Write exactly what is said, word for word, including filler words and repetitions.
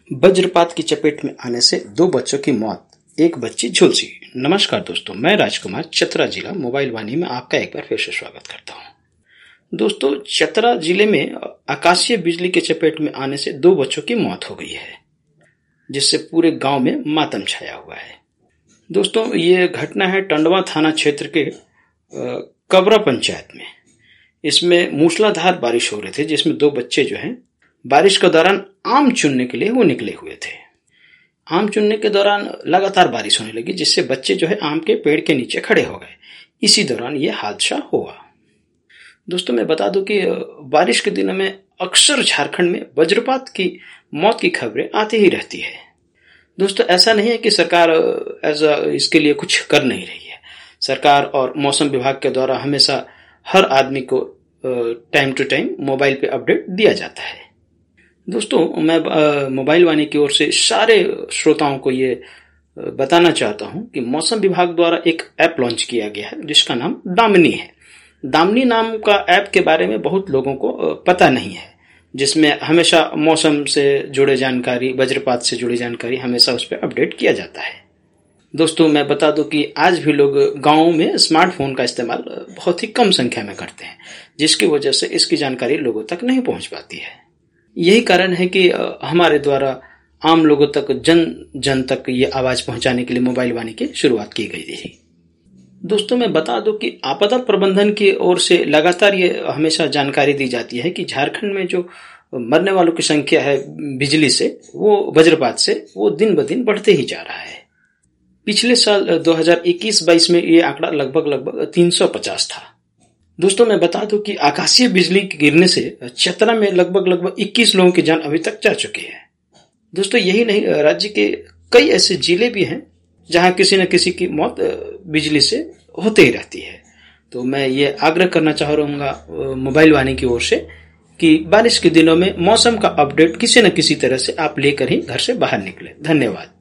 वज्रपात की चपेट में आने से दो बच्चों की मौत, एक बच्ची झुलसी। नमस्कार दोस्तों, मैं राजकुमार चतरा जिला मोबाइल वाणी में आपका एक बार फिर से स्वागत करता हूं। दोस्तों, चतरा जिले में आकाशीय बिजली के चपेट में आने से दो बच्चों की मौत हो गई है, जिससे पूरे गांव में मातम छाया हुआ है। दोस्तों, ये घटना है टंडवा थाना क्षेत्र के कबरा पंचायत में। इसमें मूसलाधार बारिश हो रही थी, जिसमें दो बच्चे जो हैं बारिश के दौरान आम चुनने के लिए वो निकले हुए थे। आम चुनने के दौरान लगातार बारिश होने लगी, जिससे बच्चे जो है आम के पेड़ के नीचे खड़े हो गए। इसी दौरान ये हादसा हुआ। दोस्तों, मैं बता दूं कि बारिश के दिनों में अक्सर झारखंड में वज्रपात की मौत की खबरें आती ही रहती है। दोस्तों, ऐसा नहीं है कि सरकार ऐसा इसके लिए कुछ कर नहीं रही है। सरकार और मौसम विभाग के द्वारा हमेशा हर आदमी को टाइम टू टाइम मोबाइल पे अपडेट दिया जाता है। दोस्तों, मैं मोबाइल वाणी की ओर से सारे श्रोताओं को ये बताना चाहता हूं कि मौसम विभाग द्वारा एक ऐप लॉन्च किया गया है, जिसका नाम दामिनी है। दामिनी नाम का ऐप के बारे में बहुत लोगों को पता नहीं है, जिसमें हमेशा मौसम से जुड़े जानकारी, वज्रपात से जुड़ी जानकारी हमेशा उस पर अपडेट किया जाता है। दोस्तों, मैं बता दूं कि आज भी लोग गांवों में स्मार्टफोन का इस्तेमाल बहुत ही कम संख्या में करते हैं, जिसकी वजह से इसकी जानकारी लोगों तक नहीं पहुंच पाती है। यही कारण है कि हमारे द्वारा आम लोगों तक, जन जन तक ये आवाज पहुंचाने के लिए मोबाइल वाणी की शुरुआत की गई थी। दोस्तों, मैं बता दूं कि आपदा प्रबंधन की ओर से लगातार ये हमेशा जानकारी दी जाती है कि झारखंड में जो मरने वालों की संख्या है बिजली से, वो वज्रपात से, वो दिन ब दिन बढ़ते ही जा रहा है। पिछले साल दो हज़ार इक्कीस बाईस में ये आंकड़ा लगभग लगभग तीन सौ पचास था। दोस्तों, मैं बता दूं कि आकाशीय बिजली गिरने से चतरा में लगभग लगभग इक्कीस लोगों की जान अभी तक जा चुकी है। दोस्तों, यही नहीं, राज्य के कई ऐसे जिले भी हैं जहां किसी न किसी की मौत बिजली से होते ही रहती है। तो मैं ये आग्रह करना चाह रहूंगा मोबाइल वाणी की ओर से कि बारिश के दिनों में मौसम का अपडेट किसी न किसी तरह से आप लेकर ही घर से बाहर निकले। धन्यवाद।